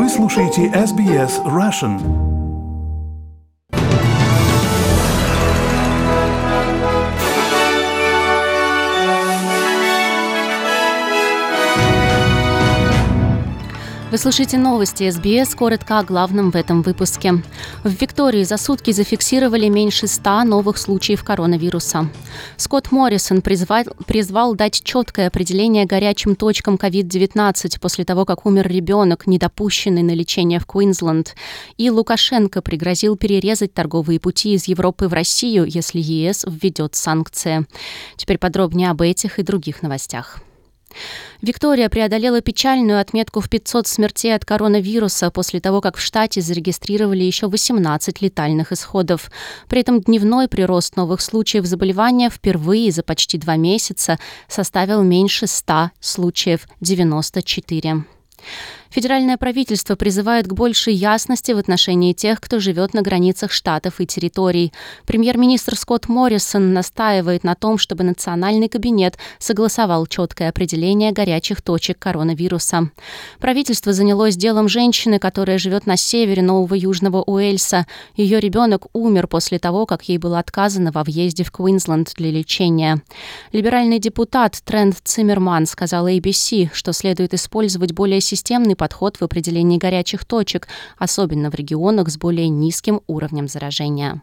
Вы слушаете SBS Russian. Вы слушаете новости СБС, коротко о главном в этом выпуске. В Виктории за сутки зафиксировали меньше 100 новых случаев коронавируса. Скотт Моррисон призвал дать четкое определение горячим точкам COVID-19 после того, как умер ребенок, недопущенный на лечение в Квинсленд. И Лукашенко пригрозил перерезать торговые пути из Европы в Россию, если ЕС введет санкции. Теперь подробнее об этих и других новостях. Виктория преодолела печальную отметку в 500 смертей от коронавируса после того, как в штате зарегистрировали еще 18 летальных исходов. При этом дневной прирост новых случаев заболевания впервые за почти 2 месяца составил меньше 100 случаев – 94. Федеральное правительство призывает к большей ясности в отношении тех, кто живет на границах штатов и территорий. Премьер-министр Скотт Моррисон настаивает на том, чтобы Национальный кабинет согласовал четкое определение горячих точек коронавируса. Правительство занялось делом женщины, которая живет на севере Нового Южного Уэльса. Ее ребенок умер после того, как ей было отказано во въезде в Квинсленд для лечения. Либеральный депутат Трент Циммерман сказал ABC, что следует использовать более системный подход в определении горячих точек, особенно в регионах с более низким уровнем заражения.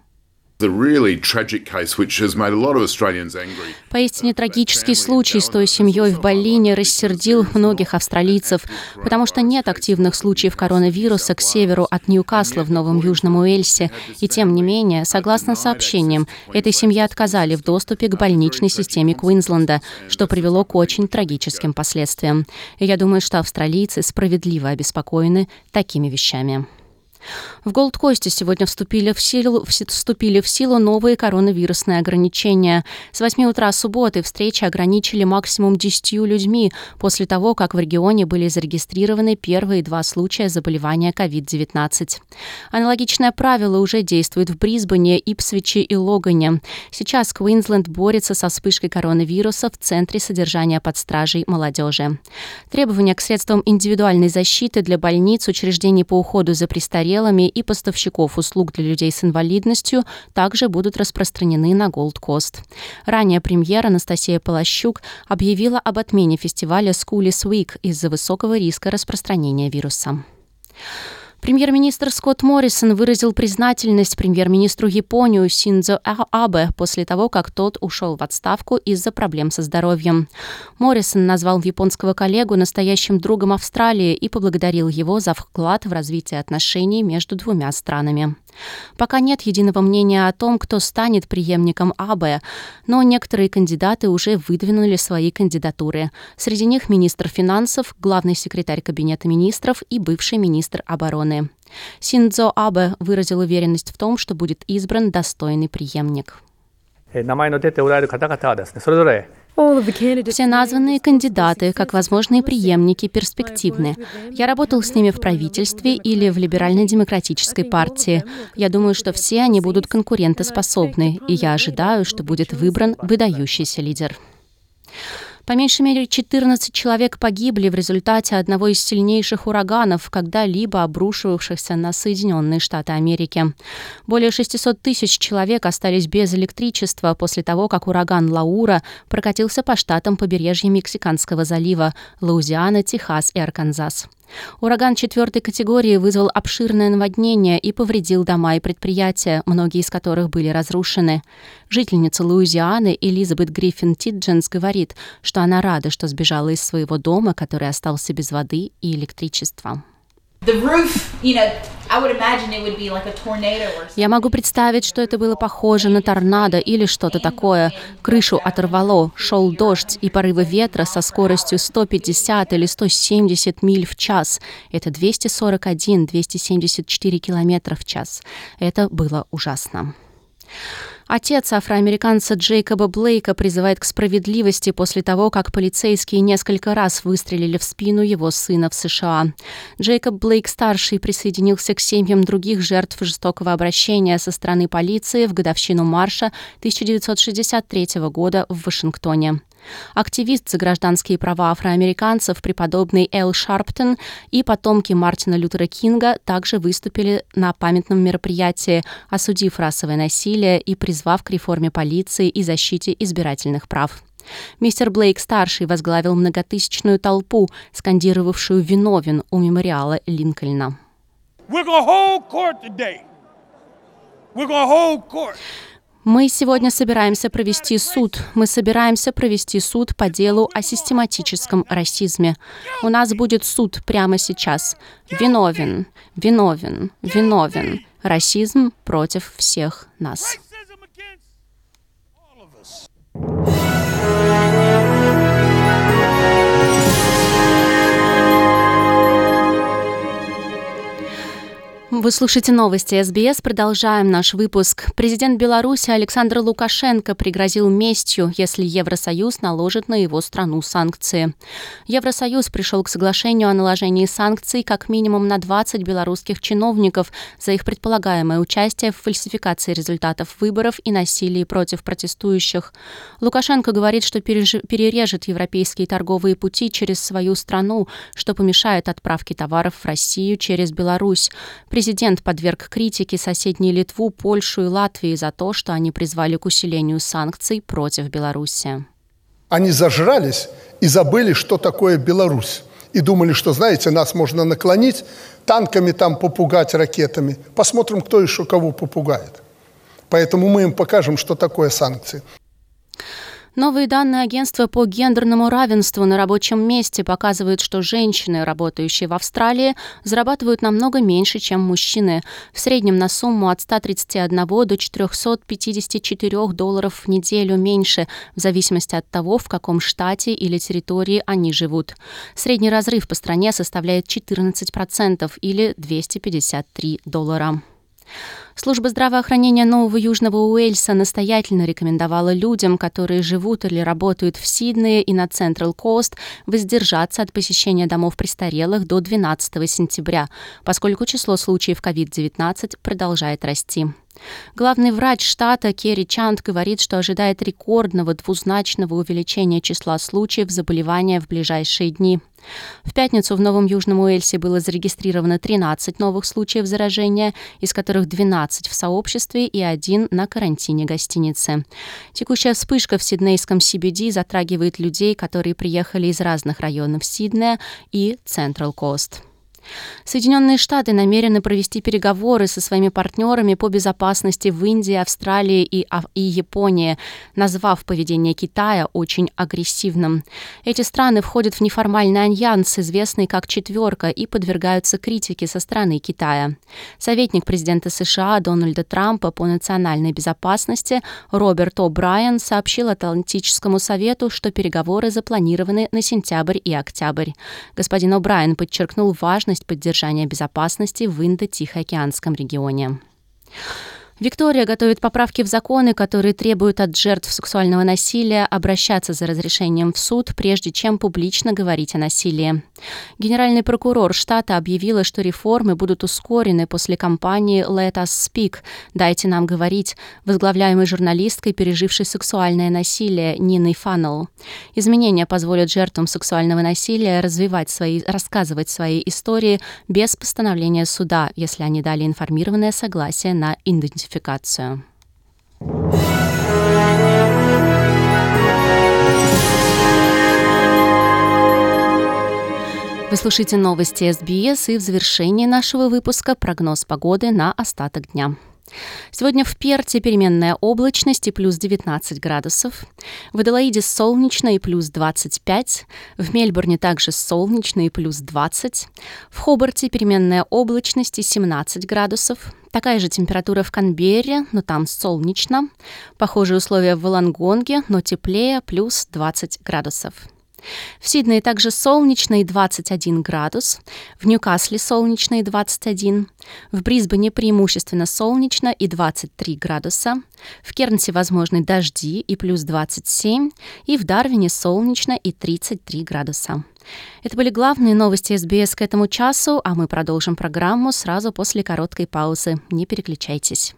Поистине трагический случай с той семьей в Баллине рассердил многих австралийцев, потому что нет активных случаев коронавируса к северу от Ньюкасла в Новом Южном Уэльсе. И тем не менее, согласно сообщениям, этой семье отказали в доступе к больничной системе Квинсленда, что привело к очень трагическим последствиям. И я думаю, что австралийцы справедливо обеспокоены такими вещами. В Голд-Косте сегодня вступили в силу новые коронавирусные ограничения. С 8 утра субботы встречи ограничили максимум 10 людьми после того, как в регионе были зарегистрированы первые 2 случая заболевания COVID-19. Аналогичное правило уже действует в Брисбене, Ипсвиче и Логане. Сейчас Квинсленд борется со вспышкой коронавируса в Центре содержания под стражей молодежи. Требования к средствам индивидуальной защиты для больниц, учреждений по уходу за престарелыми и поставщиков услуг для людей с инвалидностью также будут распространены на Голд-Кост. Ранее премьер Анастасия Полощук объявила об отмене фестиваля Schoolies Week из-за высокого риска распространения вируса. Премьер-министр Скотт Моррисон выразил признательность премьер-министру Японии Синдзо Абе после того, как тот ушел в отставку из-за проблем со здоровьем. Моррисон назвал японского коллегу настоящим другом Австралии и поблагодарил его за вклад в развитие отношений между двумя странами. Пока нет единого мнения о том, кто станет преемником Абе, но некоторые кандидаты уже выдвинули свои кандидатуры. Среди них министр финансов, главный секретарь Кабинета министров и бывший министр обороны. Синдзо Абе выразил уверенность в том, что будет избран достойный преемник. Все названные кандидаты, как возможные преемники, перспективны. Я работал с ними в правительстве или в либерально-демократической партии. Я думаю, что все они будут конкурентоспособны, и я ожидаю, что будет выбран выдающийся лидер. По меньшей мере 14 человек погибли в результате одного из сильнейших ураганов, когда-либо обрушивавшихся на Соединенные Штаты Америки. Более 600 тысяч человек остались без электричества после того, как ураган Лаура прокатился по штатам побережья Мексиканского залива – Луизиана, Техас и Арканзас. Ураган 4 категории вызвал обширное наводнение и повредил дома и предприятия, многие из которых были разрушены. Жительница Луизианы Элизабет Гриффин Тидженс говорит, что она рада, что сбежала из своего дома, который остался без воды и электричества. Я могу представить, что это было похоже на торнадо или что-то такое. Крышу оторвало, шел дождь и порывы ветра со скоростью 150 или 170 миль в час. Это 241-274 километра в час. Это было ужасно. Отец афроамериканца Джейкоба Блейка призывает к справедливости после того, как полицейские несколько раз выстрелили в спину его сына в США. Джейкоб Блейк-старший присоединился к семьям других жертв жестокого обращения со стороны полиции в годовщину марша 1963 года в Вашингтоне. Активист за гражданские права афроамериканцев, преподобный Эл Шарптон, и потомки Мартина Лютера Кинга также выступили на памятном мероприятии, осудив расовое насилие и призвав к реформе полиции и защите избирательных прав. Мистер Блейк-старший возглавил многотысячную толпу, скандировавшую «Виновен» у мемориала Линкольна. Мы сегодня собираемся провести суд. Мы собираемся провести суд по делу о систематическом расизме. У нас будет суд прямо сейчас. Виновен, виновен, виновен. Расизм против всех нас. Вы слушаете новости СБС. Продолжаем наш выпуск. Президент Беларуси Александр Лукашенко пригрозил местью, если Евросоюз наложит на его страну санкции. Евросоюз пришел к соглашению о наложении санкций как минимум на 20 белорусских чиновников за их предполагаемое участие в фальсификации результатов выборов и насилии против протестующих. Лукашенко говорит, что перережет европейские торговые пути через свою страну, что помешает отправке товаров в Россию через Беларусь. Президент подверг критике соседние Литву, Польшу и Латвию за то, что они призвали к усилению санкций против Беларуси. Они зажрались и забыли, что такое Беларусь. И думали, что, знаете, нас можно наклонить, танками там попугать, ракетами. Посмотрим, кто еще кого попугает. Поэтому мы им покажем, что такое санкции. Новые данные агентства по гендерному равенству на рабочем месте показывают, что женщины, работающие в Австралии, зарабатывают намного меньше, чем мужчины. В среднем на сумму от 131 до 454 долларов в неделю меньше, в зависимости от того, в каком штате или территории они живут. Средний разрыв по стране составляет 14% или 253 доллара. Служба здравоохранения Нового Южного Уэльса настоятельно рекомендовала людям, которые живут или работают в Сиднее и на Централ Кост, воздержаться от посещения домов престарелых до 12 сентября, поскольку число случаев COVID-19 продолжает расти. Главный врач штата Керри Чант говорит, что ожидает рекордного двузначного увеличения числа случаев заболевания в ближайшие дни. В пятницу в Новом Южном Уэльсе было зарегистрировано 13 новых случаев заражения, из которых 12 в сообществе и 1 на карантине гостиницы. Текущая вспышка в сиднейском CBD затрагивает людей, которые приехали из разных районов Сиднея и Централ Кост. Соединенные Штаты намерены провести переговоры со своими партнерами по безопасности в Индии, Австралии и Японии, назвав поведение Китая очень агрессивным. Эти страны входят в неформальный альянс, известный как «Четверка», и подвергаются критике со стороны Китая. Советник президента США Дональда Трампа по национальной безопасности Роберт О'Брайен сообщил Атлантическому совету, что переговоры запланированы на сентябрь и октябрь. Господин О'Брайен подчеркнул важность поддержания безопасности в Индо-Тихоокеанском регионе. Виктория готовит поправки в законы, которые требуют от жертв сексуального насилия обращаться за разрешением в суд, прежде чем публично говорить о насилии. Генеральный прокурор штата объявила, что реформы будут ускорены после кампании «Let us speak» «Дайте нам говорить», возглавляемой журналисткой, пережившей сексуальное насилие Ниной Фаннелл. Изменения позволят жертвам сексуального насилия рассказывать свои истории без постановления суда, если они дали информированное согласие на идентификацию. Вы слушаете новости СБС, и в завершении нашего выпуска прогноз погоды на остаток дня. Сегодня в Перте переменная облачность и плюс 19 градусов. В Аделаиде солнечно и плюс 25. В Мельбурне также солнечно и плюс 20. В Хобарте переменная облачность и 17 градусов. Такая же температура в Канберре, но там солнечно. Похожие условия в Волонгонге, но теплее, плюс 20 градусов. В Сиднее также солнечно и 21 градус, в Ньюкасле солнечно и 21, в Брисбене преимущественно солнечно и 23 градуса, в Кернсе возможны дожди и плюс 27, и в Дарвине солнечно и 33 градуса. Это были главные новости СБС к этому часу, а мы продолжим программу сразу после короткой паузы. Не переключайтесь.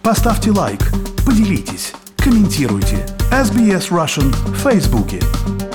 Поставьте лайк, поделитесь, комментируйте. SBS Russian в Фейсбуке.